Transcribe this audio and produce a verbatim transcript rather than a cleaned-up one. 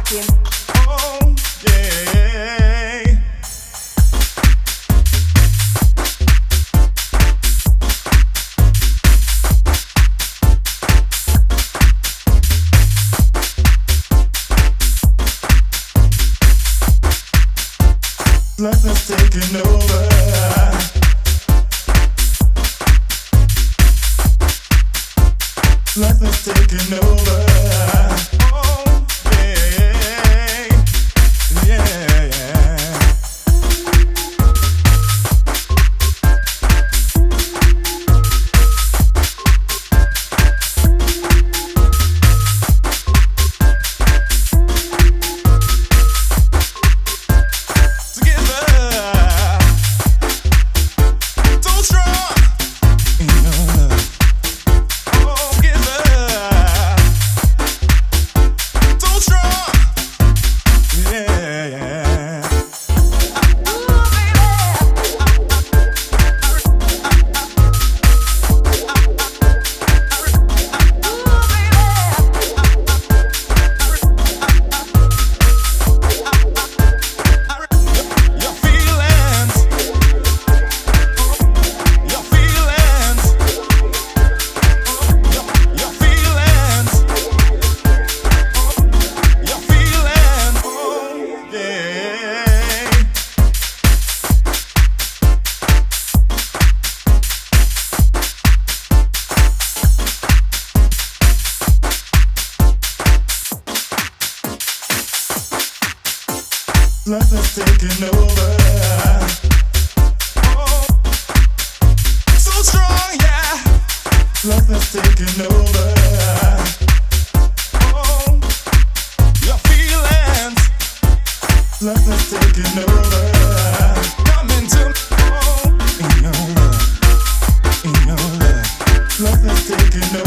rocking. Oh, yeah. Life is taking over. Life is taking over. Oh, yeah, yeah, yeah. Life is taking over. Oh, so strong, yeah. Life is taking over. Oh, your feelings. Life is taking over. Coming to me. Oh, in your love, in your love. Life is taking over.